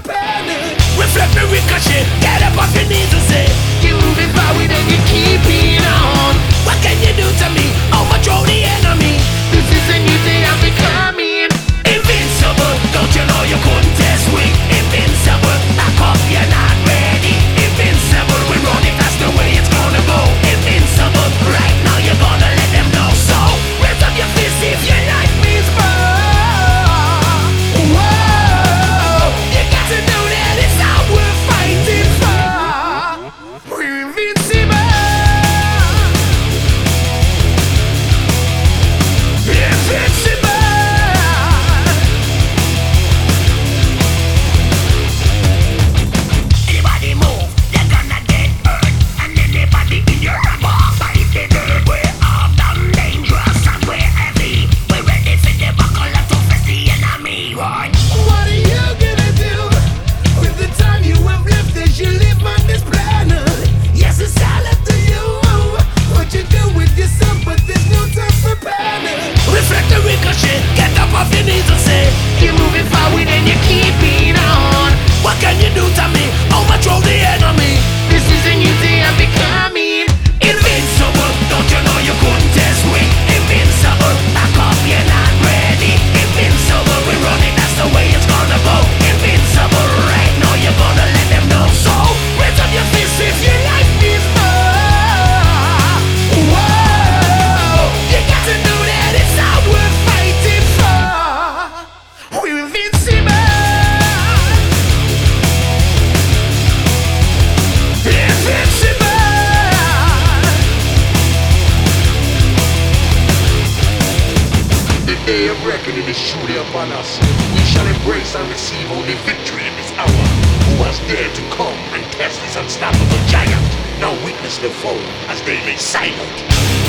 prepared. Reflect the ricochet, get up off your knees and say, you're moving forward and you're keeping on. What can you do to me? Overthrow the enemy. This is a new day I'm becoming invincible. Don't you know you couldn't test me? Invincible, back up, you're not ready. Invincible, we run it, that's the way it's gonna go. Invincible, right now you're gonna let them know. So, raise up your fist if your life means more. Whoa, you got to know that it's all we're fighting for. We're invincible. Invincible. Anybody move, you're gonna get hurt. And anybody in your box, fight the dirt. We're armed, dangerous, and we're heavy. We're ready for the buckle to face the enemy. What are you gonna do with the time you have left as you live on this planet? Yes, it's all up to you. What you do with yourself, but there's no time for panic. Reflect the ricochet, get up off your knees and say, you're moving forward and you're keeping on. What can you do to me? Overthrow the enemy. This is a new day I'm becoming invincible. Don't you know you couldn't test me? Invincible, back up, you're not ready. Invincible, we run it, that's the way it's gonna go. Invincible, right now you're gonna let them know. So, raise up your fist if your life needs more. Whoa, you got to know that it's all we're fighting for. We're invincible. Invincible. The day of reckoning is surely upon us. We shall embrace and receive only victory in this hour. Who has dared to come and test this unstoppable giant? Now witness the foe as they lay silent.